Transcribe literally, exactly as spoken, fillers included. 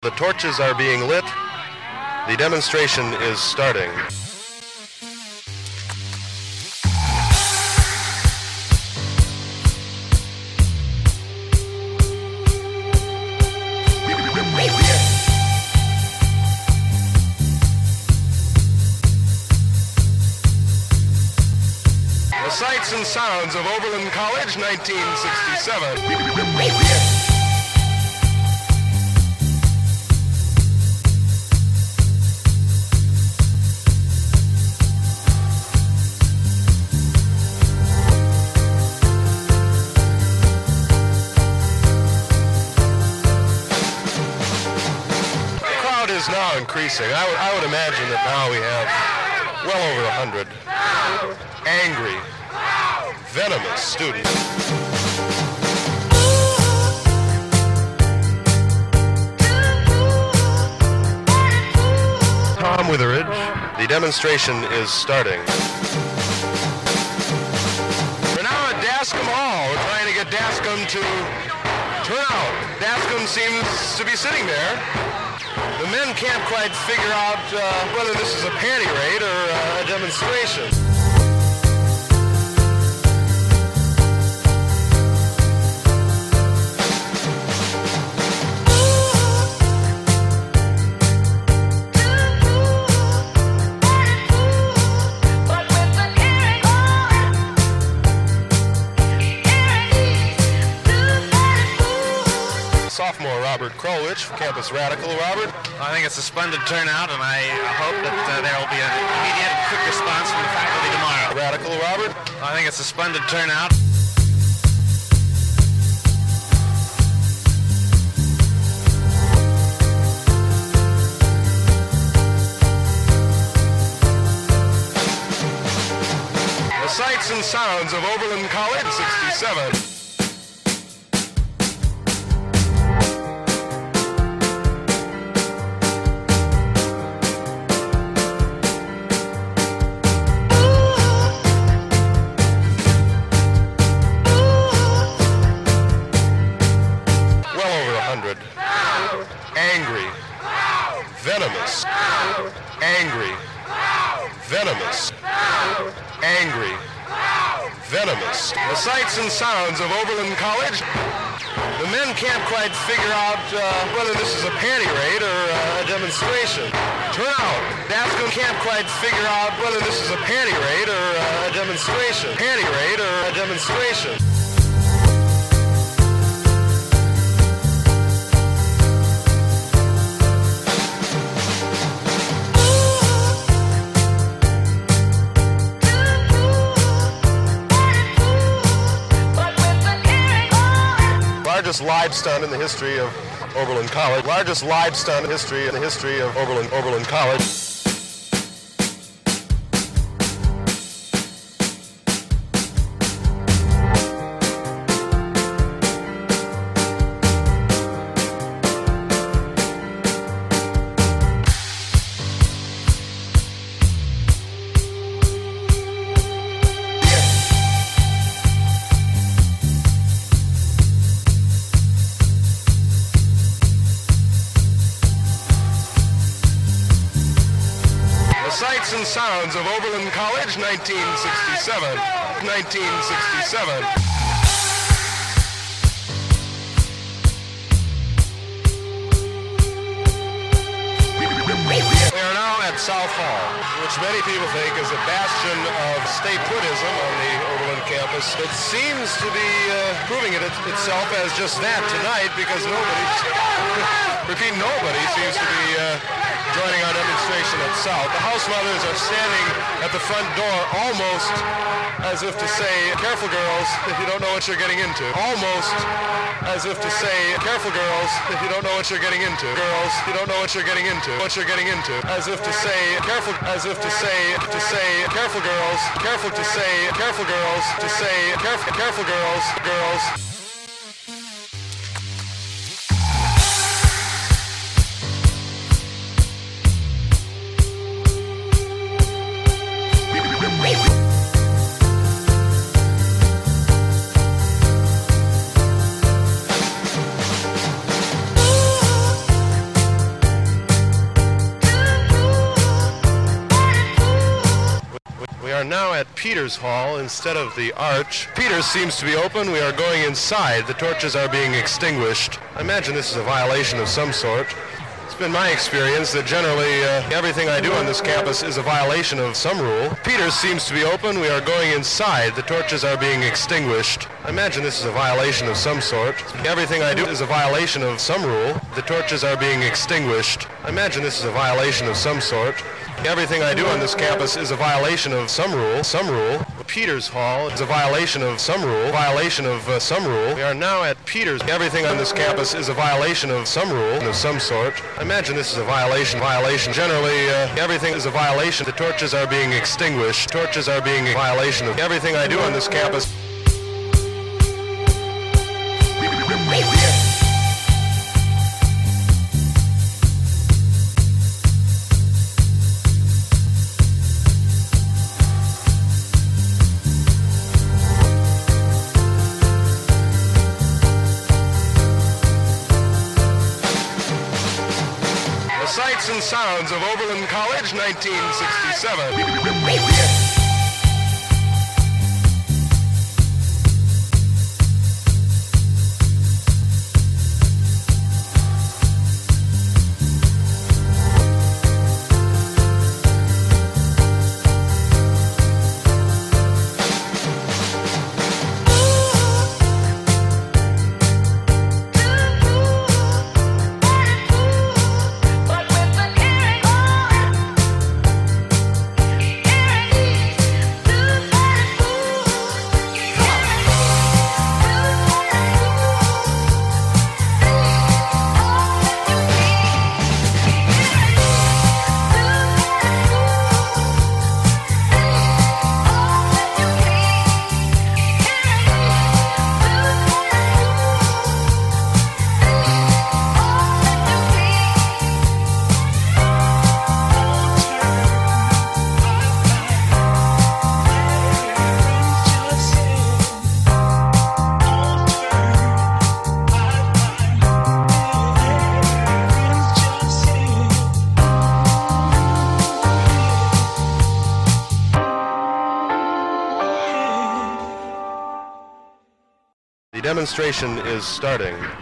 The torches are being lit. The demonstration is starting. The sights and sounds of Oberlin College, nineteen sixty-seven. Is now increasing. I would, I would imagine that now we have well over a hundred angry, venomous students. Tom Witheridge, the demonstration is starting. We're now at Dascom Hall. We're trying to get Dascom to turn out. Dascom seems to be sitting there. The men can't quite figure out uh, whether this is a panty raid or uh, a demonstration. Sophomore Robert Krulwich, Campus Radical. Robert? I think it's a splendid turnout, and I hope that uh, there will be an immediate and quick response from the faculty tomorrow. Radical. Robert? I think it's a splendid turnout. The sights and sounds of Oberlin College, sixty-seven. Angry, venomous, angry, venomous, angry, venomous. The sights and sounds of Oberlin College. The men can't quite figure out uh, whether this is a panty raid or uh, a demonstration. Turn out. Dascom can't quite figure out whether this is a panty raid or uh, a demonstration. Panty raid or a demonstration. Largest live stunt in the history of Oberlin College. Largest live stunt in history in the history of Oberlin Oberlin College. Sights and sounds of Oberlin College, nineteen sixty-seven. nineteen sixty-seven. We are now at South Hall, which many people think is a bastion of state Buddhism on the Oberlin campus. It seems to be uh, proving it itself as just that tonight, because nobody, repeat, nobody seems to be uh, joining our demonstration at South. The house mothers are standing at the front door almost as if to say, careful girls, if you don't know what you're getting into. Almost as if to say, careful girls, if you don't know what you're getting into. Girls, you don't know what you're getting into. What you're getting into. As if to say, careful, as if to say, to say, careful girls, careful to say, careful girls, to say, careful, careful girls, girls. are now at Peters Hall instead of the Arch. Peters seems to be open. We are going inside. The torches are being extinguished. I imagine this is a violation of some sort. It's been my experience that generally uh, everything I do on this campus is a violation of some rule. Peters seems to be open. We are going inside. The torches are being extinguished. I imagine this is a violation of some sort. Everything I do is a violation of some rule. The torches are being extinguished. I imagine this is a violation of some sort. Everything I do on this campus is a violation of some rule, some rule. Peters Hall is a violation of some rule, violation of uh, some rule. We are now at Peters. Everything on this campus is a violation of some rule, of some sort. I imagine this is a violation, violation. Generally, uh, everything is a violation. The torches are being extinguished. Torches are being a violation of everything I do on this campus. Sights and sounds of Oberlin College, nineteen sixty-seven. The demonstration is starting.